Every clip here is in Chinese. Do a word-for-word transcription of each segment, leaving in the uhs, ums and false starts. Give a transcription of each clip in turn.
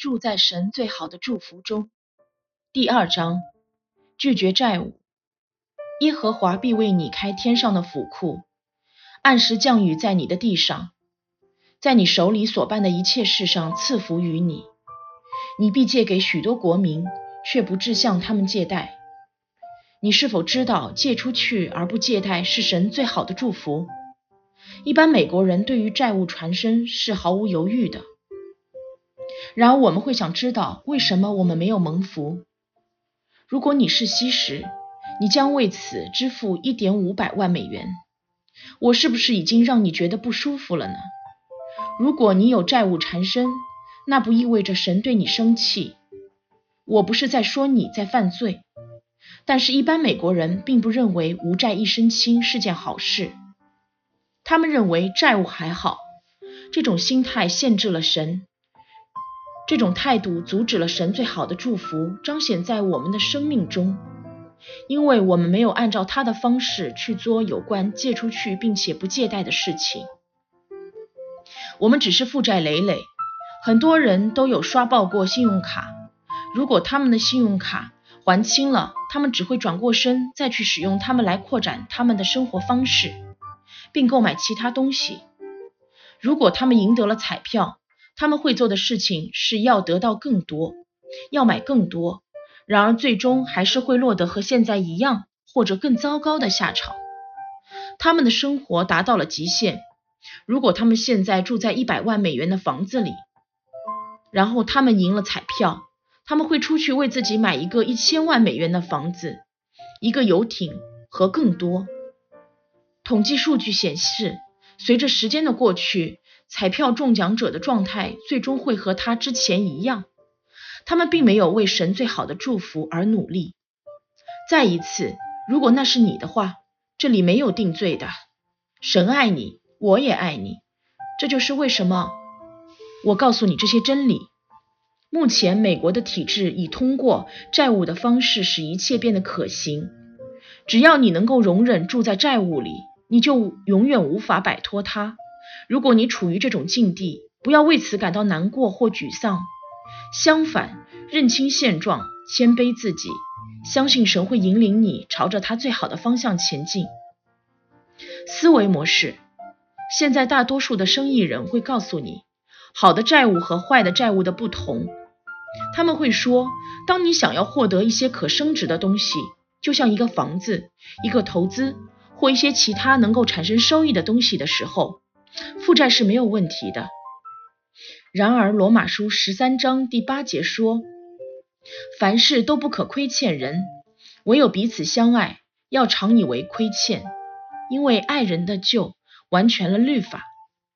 住在神最好的祝福中。第二章，拒绝债务。耶和华必为你开天上的府库，按时降雨在你的地上，在你手里所办的一切事上赐福于你。你必借给许多国民，却不致向他们借贷。你是否知道，借出去而不借贷是神最好的祝福？一般美国人对于债务缠身是毫无犹豫的。然而我们会想知道，为什么我们没有蒙福？如果你是西什，你将为此支付一点五百万美元。我是不是已经让你觉得不舒服了呢？如果你有债务缠身，那不意味着神对你生气。我不是在说你在犯罪，但是一般美国人并不认为无债一身轻是件好事。他们认为债务还好，这种心态限制了神。这种态度阻止了神最好的祝福彰显在我们的生命中，因为我们没有按照他的方式去做有关借出去并且不借贷的事情。我们只是负债累累，很多人都有刷爆过信用卡，如果他们的信用卡还清了，他们只会转过身再去使用它们来扩展他们的生活方式，并购买其他东西。如果他们赢得了彩票，他们会做的事情是要得到更多，要买更多，然而最终还是会落得和现在一样或者更糟糕的下场。他们的生活达到了极限。如果他们现在住在一百万美元的房子里，然后他们赢了彩票，他们会出去为自己买一个一千万美元的房子，一个游艇和更多。统计数据显示，随着时间的过去，彩票中奖者的状态最终会和他之前一样。他们并没有为神最好的祝福而努力。再一次，如果那是你的话，这里没有定罪的。神爱你，我也爱你。这就是为什么我告诉你这些真理。目前美国的体制以通过债务的方式使一切变得可行。只要你能够容忍住在债务里，你就永远无法摆脱它。如果你处于这种境地，不要为此感到难过或沮丧。相反，认清现状，谦卑自己，相信神会引领你朝着他最好的方向前进。思维模式。现在大多数的生意人会告诉你，好的债务和坏的债务的不同。他们会说，当你想要获得一些可升值的东西，就像一个房子、一个投资或一些其他能够产生收益的东西的时候，负债是没有问题的。然而罗马书十三章第八节说，凡事都不可亏欠人，唯有彼此相爱，要常以为亏欠，因为爱人的救完全了律法。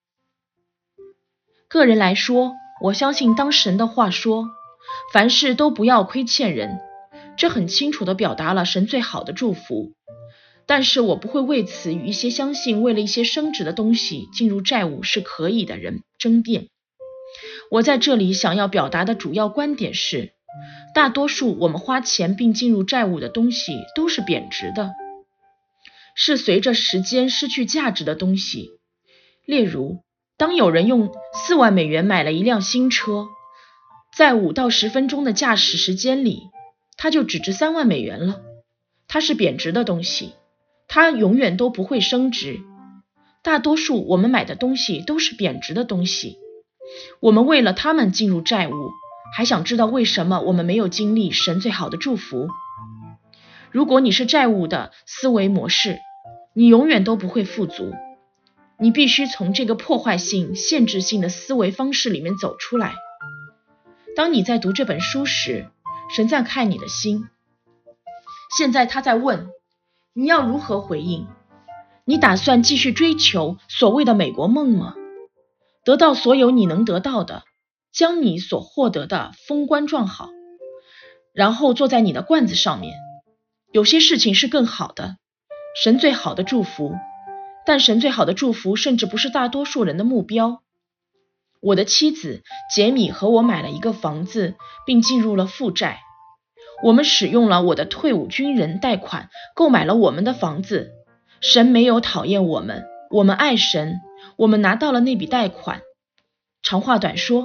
个人来说，我相信当神的话说，凡事都不要亏欠人，这很清楚地表达了神最好的祝福。但是我不会为此与一些相信为了一些升值的东西进入债务是可以的人争辩。我在这里想要表达的主要观点是，大多数我们花钱并进入债务的东西都是贬值的，是随着时间失去价值的东西。例如，当有人用四万美元买了一辆新车，在五到十分钟的驾驶时间里，它就只值三万美元了。它是贬值的东西，它永远都不会升值。大多数我们买的东西都是贬值的东西，我们为了它们进入债务，还想知道为什么我们没有经历神最好的祝福。如果你是债务的思维模式，你永远都不会富足。你必须从这个破坏性、限制性的思维方式里面走出来。当你在读这本书时，神在看你的心。现在他在问，你要如何回应？你打算继续追求所谓的美国梦吗？得到所有你能得到的，将你所获得的封官状好，然后坐在你的罐子上面。有些事情是更好的，神最好的祝福，但神最好的祝福甚至不是大多数人的目标。我的妻子杰米和我买了一个房子，并进入了负债。我们使用了我的退伍军人贷款购买了我们的房子。神没有讨厌我们，我们爱神，我们拿到了那笔贷款。长话短说，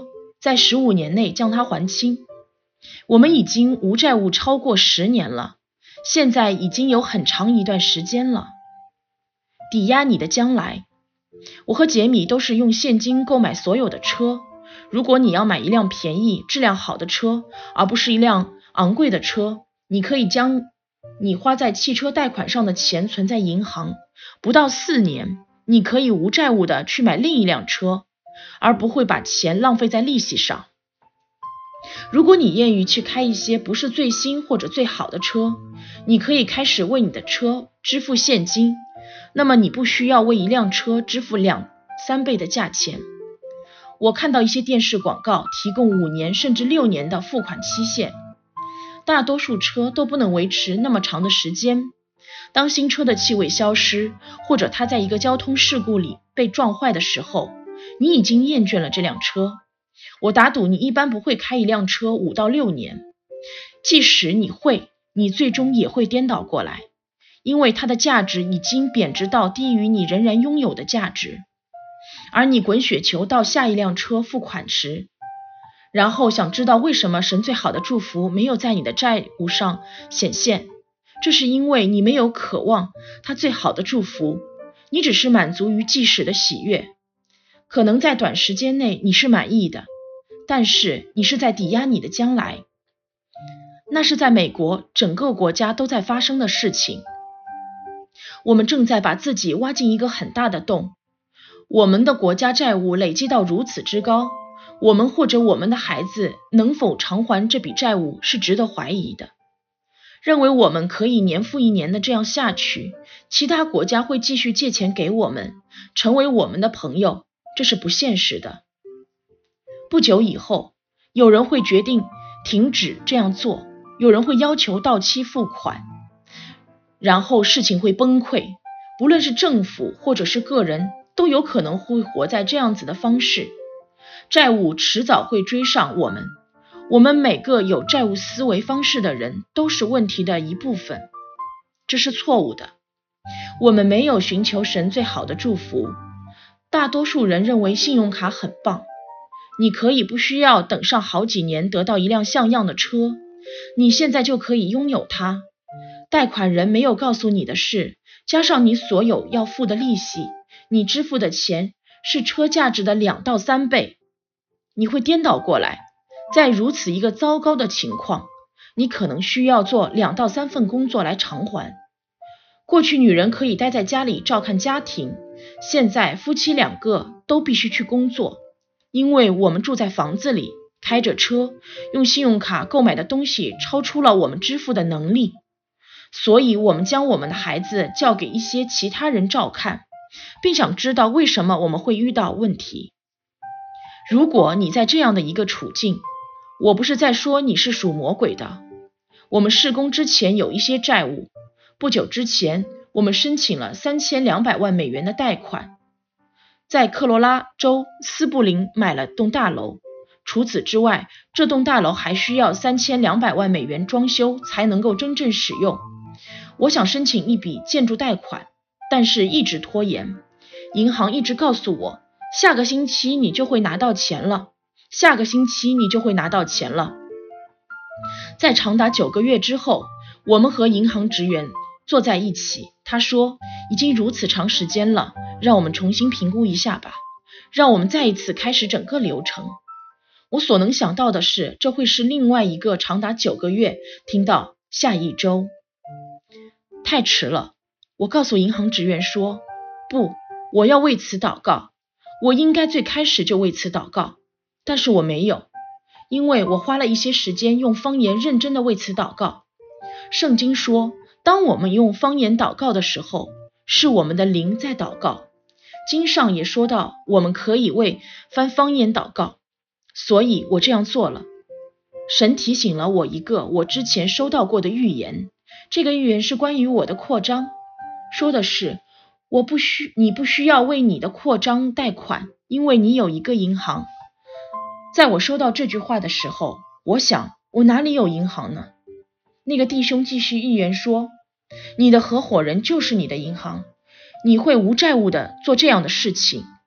在十五年内将它还清。我们已经无债务超过十年了，现在已经有很长一段时间了。抵押你的将来。我和杰米都是用现金购买所有的车。如果你要买一辆便宜、质量好的车，而不是一辆昂贵的车，你可以将你花在汽车贷款上的钱存在银行，不到四年，你可以无债务的去买另一辆车，而不会把钱浪费在利息上。如果你愿意去开一些不是最新或者最好的车，你可以开始为你的车支付现金，那么你不需要为一辆车支付两三倍的价钱。我看到一些电视广告提供五年甚至六年的付款期限，大多数车都不能维持那么长的时间。当新车的气味消失，或者它在一个交通事故里被撞坏的时候，你已经厌倦了这辆车。我打赌你一般不会开一辆车五到六年，即使你会，你最终也会颠倒过来，因为它的价值已经贬值到低于你仍然拥有的价值。而你滚雪球到下一辆车付款时，然后想知道为什么神最好的祝福没有在你的债务上显现，这是因为你没有渴望他最好的祝福，你只是满足于即时的喜悦。可能在短时间内你是满意的，但是你是在抵押你的将来。那是在美国整个国家都在发生的事情。我们正在把自己挖进一个很大的洞。我们的国家债务累积到如此之高，我们或者我们的孩子能否偿还这笔债务是值得怀疑的。认为我们可以年复一年的这样下去，其他国家会继续借钱给我们，成为我们的朋友，这是不现实的。不久以后，有人会决定停止这样做，有人会要求到期付款，然后事情会崩溃。不论是政府或者是个人，都有可能会活在这样子的方式。债务迟早会追上我们，我们每个有债务思维方式的人都是问题的一部分，这是错误的。我们没有寻求神最好的祝福。大多数人认为信用卡很棒，你可以不需要等上好几年得到一辆像样的车，你现在就可以拥有它。贷款人没有告诉你的是，加上你所有要付的利息，你支付的钱是车价值的两到三倍。你会颠倒过来，在如此一个糟糕的情况，你可能需要做两到三份工作来偿还。过去女人可以待在家里照看家庭，现在夫妻两个都必须去工作，因为我们住在房子里，开着车，用信用卡购买的东西超出了我们支付的能力，所以我们将我们的孩子交给一些其他人照看，并想知道为什么我们会遇到问题。如果你在这样的一个处境，我不是在说你是属魔鬼的。我们施工之前有一些债务，不久之前我们申请了三千两百万美元的贷款，在科罗拉州斯布林买了栋大楼。除此之外，这栋大楼还需要三千两百万美元装修才能够真正使用。我想申请一笔建筑贷款，但是一直拖延。银行一直告诉我，下个星期你就会拿到钱了，下个星期你就会拿到钱了。在长达九个月之后，我们和银行职员坐在一起，他说，已经如此长时间了，让我们重新评估一下吧，让我们再一次开始整个流程。我所能想到的是，这会是另外一个长达九个月，听到下一周。太迟了，我告诉银行职员说，不，我要为此祷告。我应该最开始就为此祷告，但是我没有，因为我花了一些时间用方言认真的为此祷告。圣经说，当我们用方言祷告的时候，是我们的灵在祷告。经上也说到，我们可以为翻方言祷告，所以我这样做了。神提醒了我一个我之前收到过的预言，这个预言是关于我的扩张，说的是，我不需你不需要为你的扩张贷款，因为你有一个银行。在我收到这句话的时候，我想，我哪里有银行呢？那个弟兄继续预言说，你的合伙人就是你的银行，你会无债务的做这样的事情。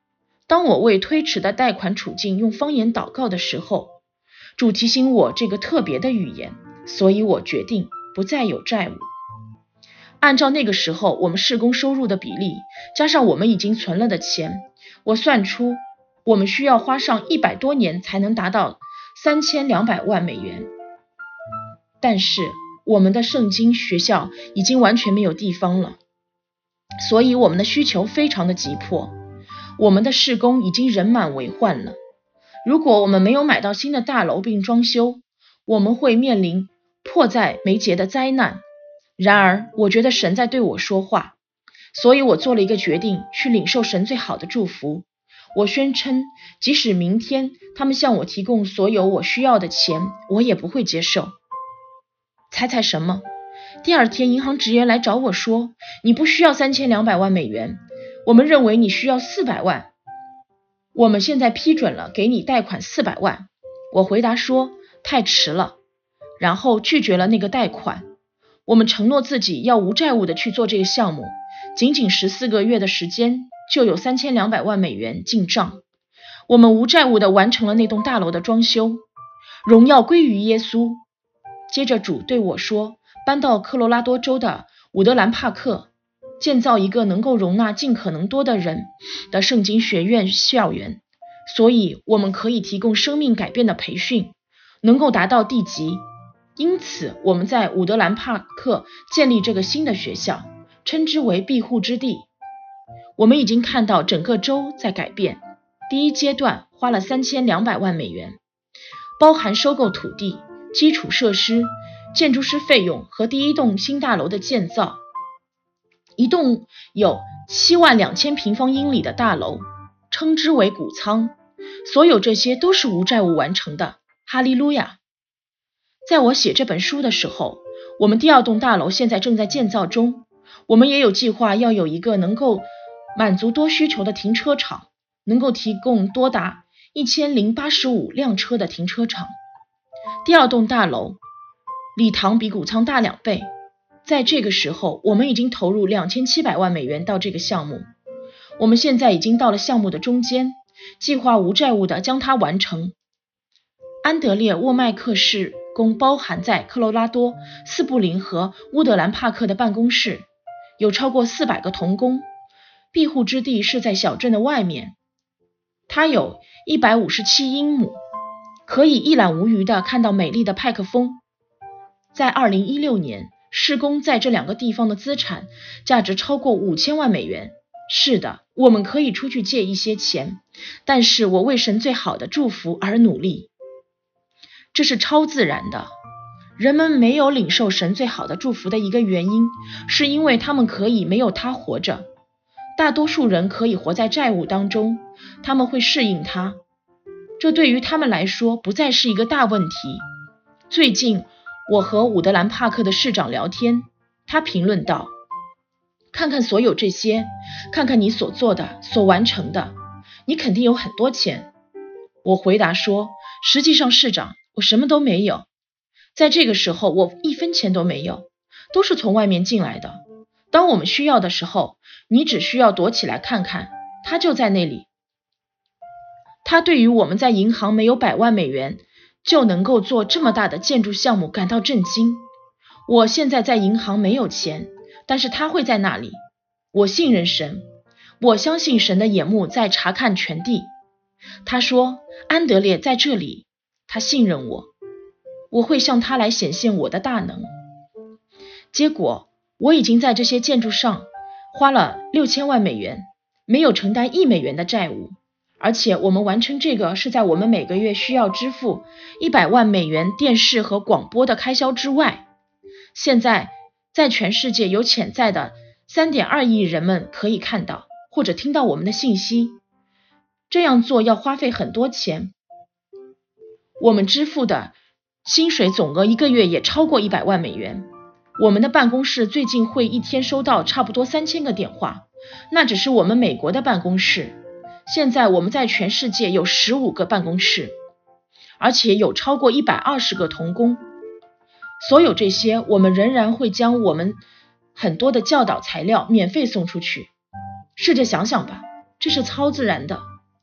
当我为推迟的贷款处境用方言祷告的时候，主提醒我这个特别的语言，所以我决定不再有债务。按照那个时候我们事工收入的比例，加上我们已经存了的钱，我算出我们需要花上一百多年才能达到三千两百万美元。但是我们的圣经学校已经完全没有地方了，所以我们的需求非常的急迫。我们的事工已经人满为患了。如果我们没有买到新的大楼并装修，我们会面临迫在眉睫的灾难。然而我觉得神在对我说话，所以我做了一个决定，去领受神最好的祝福。我宣称，即使明天他们向我提供所有我需要的钱，我也不会接受。猜猜什么？第二天银行职员来找我说，你不需要三千两百万美元，我们认为你需要四百万。我们现在批准了给你贷款四百万。我回答说，太迟了，然后拒绝了那个贷款。我们承诺自己要无债务的去做这个项目，仅仅十四个月的时间就有三千两百万美元进账。我们无债务的完成了那栋大楼的装修，荣耀归于耶稣。接着主对我说，搬到科罗拉多州的伍德兰帕克，建造一个能够容纳尽可能多的人的圣经学院校园，所以我们可以提供生命改变的培训，能够达到地级。因此我们在伍德兰帕克建立这个新的学校，称之为庇护之地。我们已经看到整个州在改变。第一阶段花了三千两百万美元，包含收购土地、基础设施、建筑师费用和第一栋新大楼的建造。一栋有七万两千平方英里的大楼，称之为谷仓。所有这些都是无债务完成的。哈利路亚！在我写这本书的时候，我们第二栋大楼现在正在建造中。我们也有计划要有一个能够满足多需求的停车场，能够提供多达一千零八十五辆车的停车场。第二栋大楼礼堂比谷仓大两倍。在这个时候，我们已经投入两千七百万美元到这个项目。我们现在已经到了项目的中间，计划无债务的将它完成。安德烈沃麦克市工包含在科罗拉多斯布林和乌德兰帕克的办公室，有超过四百个同工。庇护之地是在小镇的外面，它有一百五十七英亩，可以一览无余地看到美丽的派克峰。在二零一六年，施工在这两个地方的资产价值超过五千万美元。是的，我们可以出去借一些钱，但是我为神最好的祝福而努力。这是超自然的。人们没有领受神最好的祝福的一个原因，是因为他们可以没有他活着。大多数人可以活在债务当中，他们会适应它。这对于他们来说不再是一个大问题。最近我和伍德兰帕克的市长聊天，他评论道，看看所有这些，看看你所做的，所完成的，你肯定有很多钱。我回答说，实际上市长，我什么都没有。在这个时候，我一分钱都没有，都是从外面进来的。当我们需要的时候，你只需要躲起来看看，它就在那里。他对于我们在银行没有百万美元就能够做这么大的建筑项目感到震惊。我现在在银行没有钱，但是他会在那里。我信任神，我相信神的眼目在查看全地。他说，安德烈在这里，他信任我，我会向他来显现我的大能。结果我已经在这些建筑上花了六千万美元，没有承担一美元的债务。而且我们完成这个是在我们每个月需要支付一百万美元电视和广播的开销之外。现在在全世界有潜在的 三点二亿人们可以看到或者听到我们的信息。这样做要花费很多钱，我们支付的薪水总额一个月也超过一百万美元。我们的办公室最近会一天收到差不多三千个电话，那只是我们美国的办公室。现在我们在全世界有十五个办公室，而且有超过一百二十个同工。所有这些，我们仍然会将我们很多的教导材料免费送出去。试着想想吧，这是超自然的。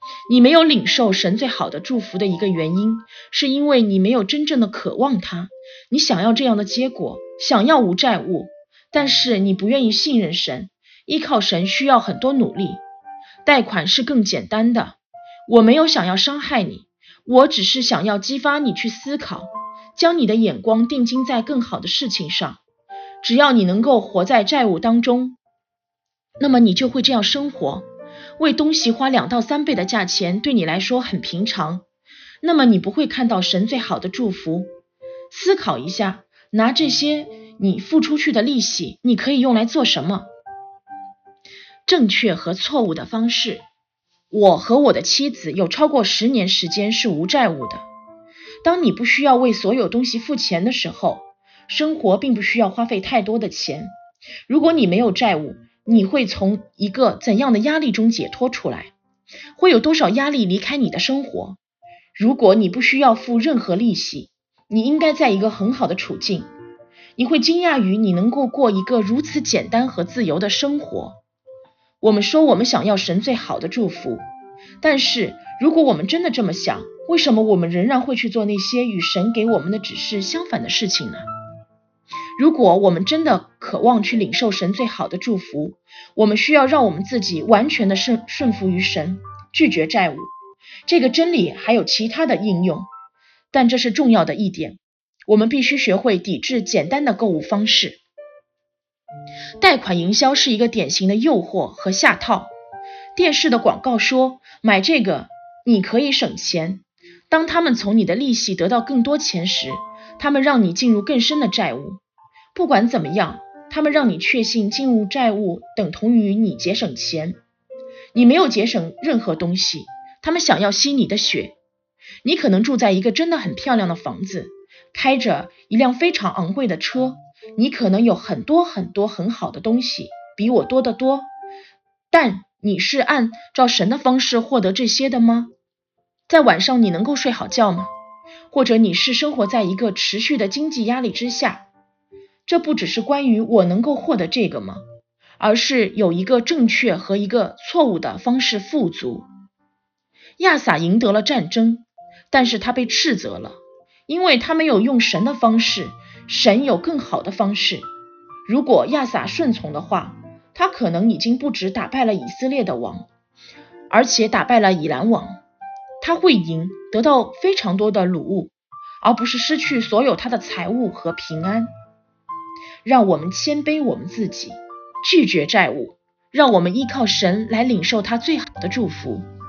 你没有领受神最好的祝福的一个原因，是因为你没有真正的渴望它。你想要这样的结果，想要无债务，但是你不愿意信任神，依靠神需要很多努力。贷款是更简单的。我没有想要伤害你，我只是想要激发你去思考，将你的眼光定睛在更好的事情上。只要你能够活在债务当中，那么你就会这样生活。为东西花两到三倍的价钱对你来说很平常，那么你不会看到神最好的祝福。思考一下，拿这些你付出去的利息，你可以用来做什么？正确和错误的方式。我和我的妻子有超过十年时间是无债务的。当你不需要为所有东西付钱的时候，生活并不需要花费太多的钱。如果你没有债务，你会从一个怎样的压力中解脱出来？会有多少压力离开你的生活？如果你不需要付任何利息，你应该在一个很好的处境。你会惊讶于你能够过一个如此简单和自由的生活。我们说我们想要神最好的祝福，但是如果我们真的这么想，为什么我们仍然会去做那些与神给我们的指示相反的事情呢？如果我们真的渴望去领受神最好的祝福，我们需要让我们自己完全的顺顺服于神，拒绝债务。这个真理还有其他的应用，但这是重要的一点。我们必须学会抵制简单的购物方式。贷款营销是一个典型的诱惑和下套。电视的广告说，买这个你可以省钱。当他们从你的利息得到更多钱时，他们让你进入更深的债务。不管怎么样，他们让你确信进入债务等同于你节省钱。你没有节省任何东西，他们想要吸你的血。你可能住在一个真的很漂亮的房子，开着一辆非常昂贵的车，你可能有很多很多很好的东西，比我多得多。但你是按照神的方式获得这些的吗？在晚上你能够睡好觉吗？或者你是生活在一个持续的经济压力之下？这不只是关于我能够获得这个吗？而是有一个正确和一个错误的方式富足。亚撒赢得了战争，但是他被斥责了，因为他没有用神的方式，神有更好的方式。如果亚撒顺从的话，他可能已经不止打败了以色列的王，而且打败了以兰王。他会赢，得到非常多的掳物，而不是失去所有他的财物和平安。让我们谦卑我们自己，拒绝债务，让我们依靠神来领受他最好的祝福。